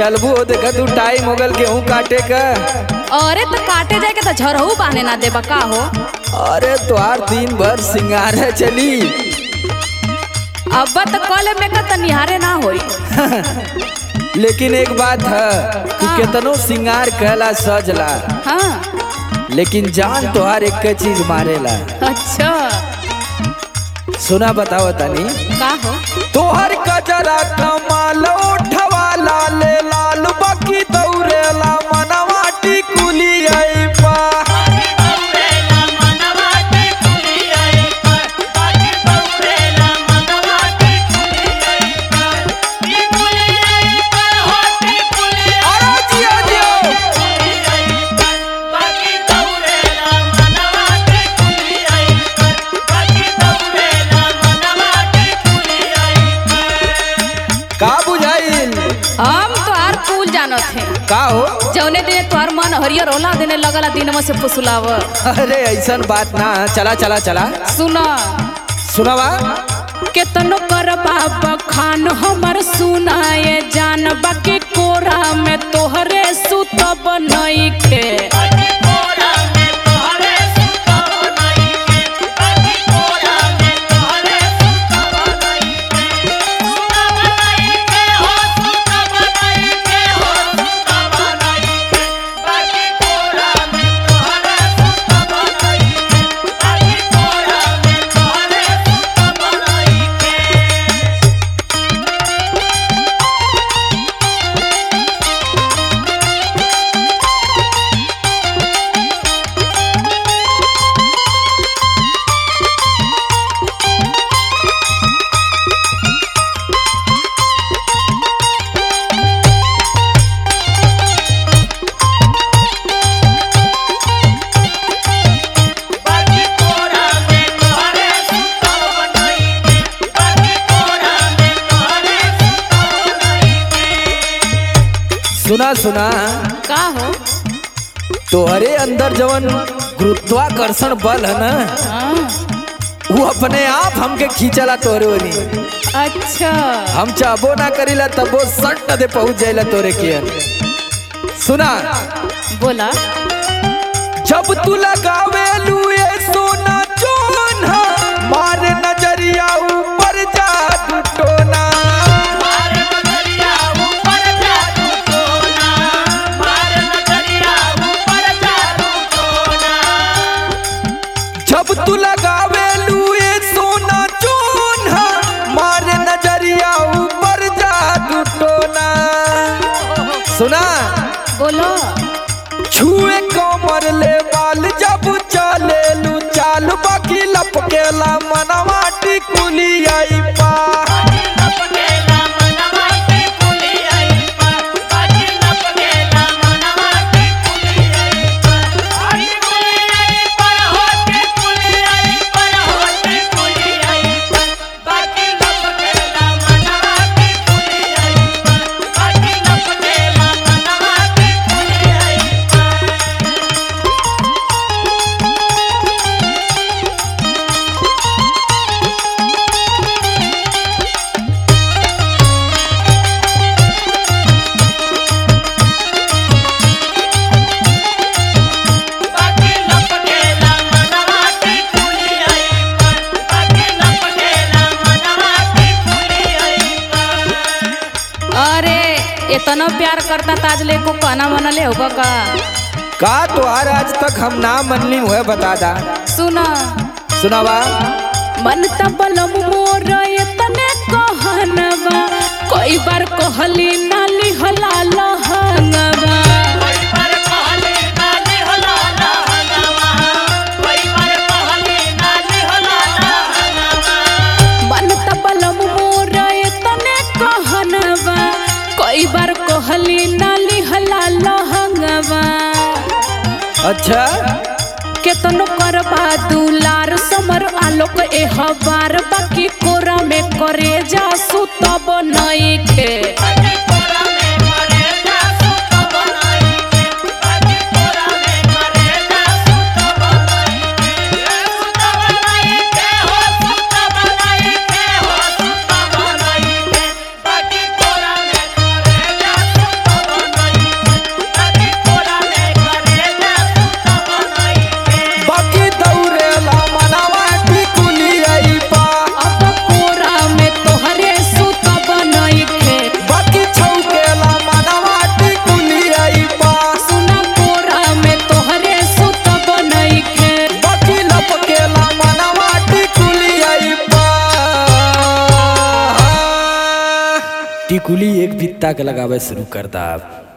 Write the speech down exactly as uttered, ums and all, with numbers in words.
चलबू देख तू टाइम हो गल गेहूँ काटे का। अरे तो काटे जाए के तो झरहू बाने ना देबा का हो। अरे तुहार दिन भर सिंगार है चली। अब तो कल में का निहारे ना होई। लेकिन एक बात है कि हाँ। केतनो सिंगार कहला सजला हाँ। लेकिन जान तुहार एक चीज मारेला। अच्छा सुना बताओ तनी का हो। तोहर कजरा कमाल उठवाला ले लाल बाकी दौड़ेला मनवा टिकुली आई पा। हम तो हर फूल जानत है का हो जौने दिन तोहर मन हरियर होला देने लगला दिन में से फुसलाव। अरे ऐसन बात ना चला चला चला सुना सुनावा केतनो कर बाबा खान हमर सुनाए जान बाकी कोरा में तोहरे सुतब नहीं के। सुना सुना का हो तोहरे अंदर जवन गुरुत्वाकर्षण बल है ना हाँ। वो अपने आप हमके खींचला तोरे ओरी। अच्छा हम चाहबो ना करीला तब वो सट दे पहुंच जाइला तोरे कियन। सुना बोला जब तू लगावे लुए सोना चोना मारे नजरिया ऊपर जादू टोना। जब तू लगावे लुए सोना चोना मारे नजरिया ऊपर जादू टोना। सुना बोलो छुए कमर ले बाल जब चले लू चाल बाकी लपकेला मनवा टिकुली आई पा। इतना प्यार करता ताज ले को कहना मनले होगा का। का तुहार आज तक हम ना मनली हुए बता दा। सुना सुनावा मन तबलम मोर इतने कहनवा कोई बार कहली नाली हला लहंगवा। मन तबलम मोर इतने कहनवा कोई बार कहली नाली हला लहंगवा। अच्छा केतनो करबा दुलार समर आलोक ए हबार बाकी कोरा में करे जा सुतब नहीं के। गीता के लगावे शुरू कर दा।